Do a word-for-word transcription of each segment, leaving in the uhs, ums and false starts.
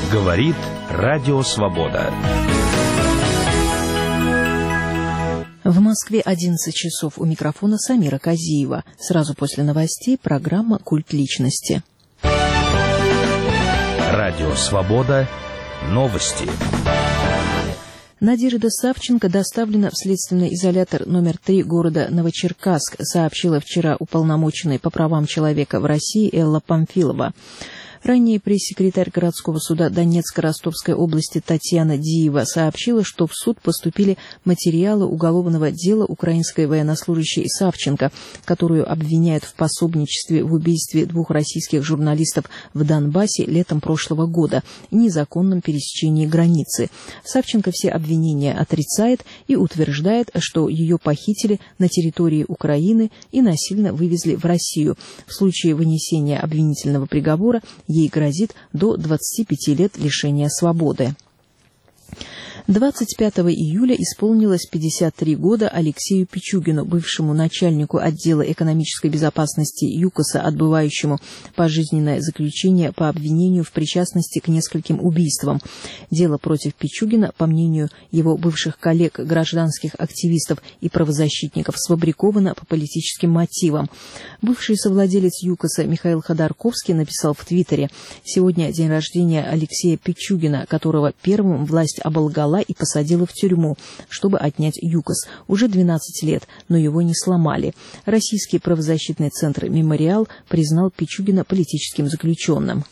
Говорит Радио Свобода. В Москве одиннадцать часов. У микрофона Самира Казиева. Сразу после новостей программа «Культ личности». Радио Свобода. Новости. Надежда Савченко доставлена в следственный изолятор номер три города Новочеркасск, сообщила вчера уполномоченная по правам человека в России Элла Памфилова. Ранее пресс-секретарь городского суда Донецко-Ростовской области Татьяна Диева сообщила, что в суд поступили материалы уголовного дела украинской военнослужащей Савченко, которую обвиняют в пособничестве в убийстве двух российских журналистов в Донбассе летом прошлого года и незаконном пересечении границы. Савченко все обвинения отрицает и утверждает, что ее похитили на территории Украины и насильно вывезли в Россию. В случае вынесения обвинительного приговора ей грозит до двадцати пяти лет лишения свободы. двадцать пятого июля исполнилось пятьдесят три года Алексею Пичугину, бывшему начальнику отдела экономической безопасности ЮКОСа, отбывающему пожизненное заключение по обвинению в причастности к нескольким убийствам. Дело против Пичугина, по мнению его бывших коллег, гражданских активистов и правозащитников, сфабриковано по политическим мотивам. Бывший совладелец ЮКОСа Михаил Ходорковский написал в Твиттере: «Сегодня день рождения Алексея Пичугина, которого первым власть оболгала и посадила в тюрьму, чтобы отнять ЮКОС. Уже двенадцать лет, но его не сломали. Российский правозащитный центр «Мемориал» признал Пичугина политическим заключенным».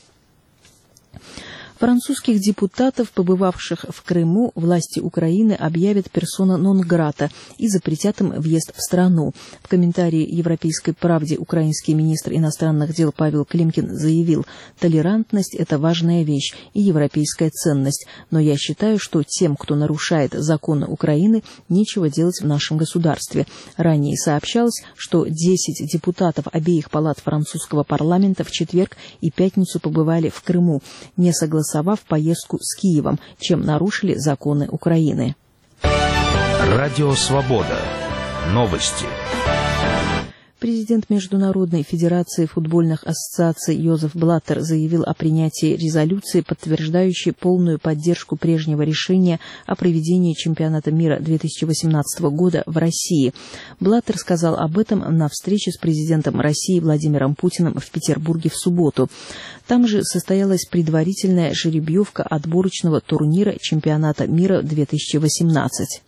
Французских депутатов, побывавших в Крыму, власти Украины объявят персона нон-грата и запретят им въезд в страну. В комментарии «Европейской правде» украинский министр иностранных дел Павел Климкин заявил: «Толерантность – это важная вещь и европейская ценность, но я считаю, что тем, кто нарушает законы Украины, нечего делать в нашем государстве». Ранее сообщалось, что десять депутатов обеих палат французского парламента в четверг и пятницу побывали в Крыму, не согласовав поездку с Киевом, чем нарушили законы Украины. Радио Свобода. Новости. Президент Международной федерации футбольных ассоциаций Йозеф Блаттер заявил о принятии резолюции, подтверждающей полную поддержку прежнего решения о проведении чемпионата мира две тысячи восемнадцатого года в России. Блаттер сказал об этом на встрече с президентом России Владимиром Путиным в Петербурге в субботу. Там же состоялась предварительная жеребьевка отборочного турнира чемпионата мира две тысячи восемнадцать.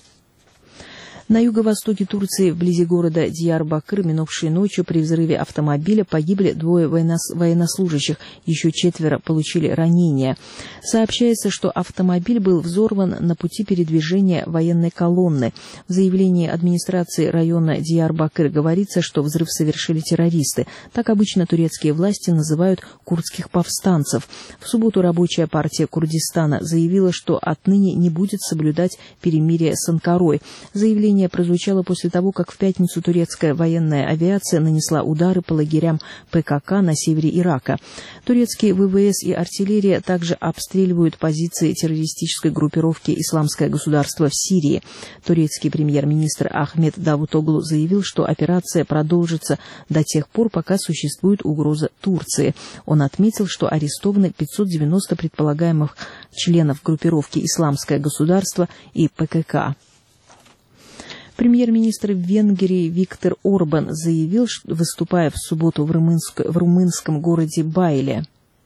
На юго-востоке Турции, вблизи города Диярбакыр, минувшей ночью при взрыве автомобиля погибли двое военнослужащих, еще четверо получили ранения. Сообщается, что автомобиль был взорван на пути передвижения военной колонны. В заявлении администрации района Диярбакыр говорится, что взрыв совершили террористы. Так обычно турецкие власти называют курдских повстанцев. В субботу рабочая партия Курдистана заявила, что отныне не будет соблюдать перемирие с Анкарой. Заявление прозвучало после того, как в пятницу турецкая военная авиация нанесла удары по лагерям ПКК на севере Ирака. Турецкие ВВС и артиллерия также обстреливают позиции террористической группировки «Исламское государство» в Сирии. Турецкий премьер-министр Ахмед Давутоглу заявил, что операция продолжится до тех пор, пока существует угроза Турции. Он отметил, что арестованы пятьсот девяносто предполагаемых членов группировки «Исламское государство» и ПКК. Премьер-министр Венгрии Виктор Орбан заявил, выступая в субботу в, румынск... в румынском городе Байле: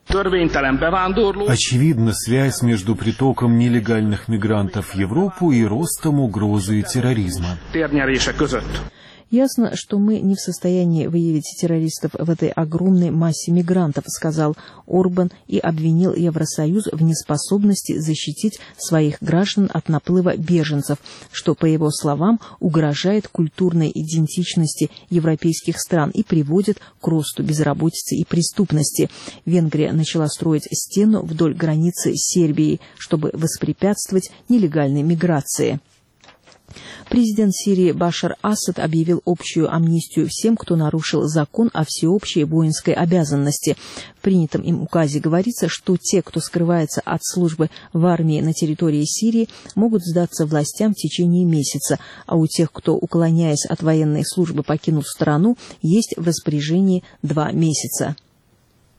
очевидна связь между притоком нелегальных мигрантов в Европу и ростом угрозы терроризма. «Ясно, что мы не в состоянии выявить террористов в этой огромной массе мигрантов», — сказал Орбан и обвинил Евросоюз в неспособности защитить своих граждан от наплыва беженцев, что, по его словам, угрожает культурной идентичности европейских стран и приводит к росту безработицы и преступности. Венгрия начала строить стену вдоль границы с Сербией, чтобы воспрепятствовать нелегальной миграции. Президент Сирии Башар Асад объявил общую амнистию всем, кто нарушил закон о всеобщей воинской обязанности. В принятом им указе говорится, что те, кто скрывается от службы в армии на территории Сирии, могут сдаться властям в течение месяца, а у тех, кто, уклоняясь от военной службы, покинул страну, есть в распоряжении два месяца.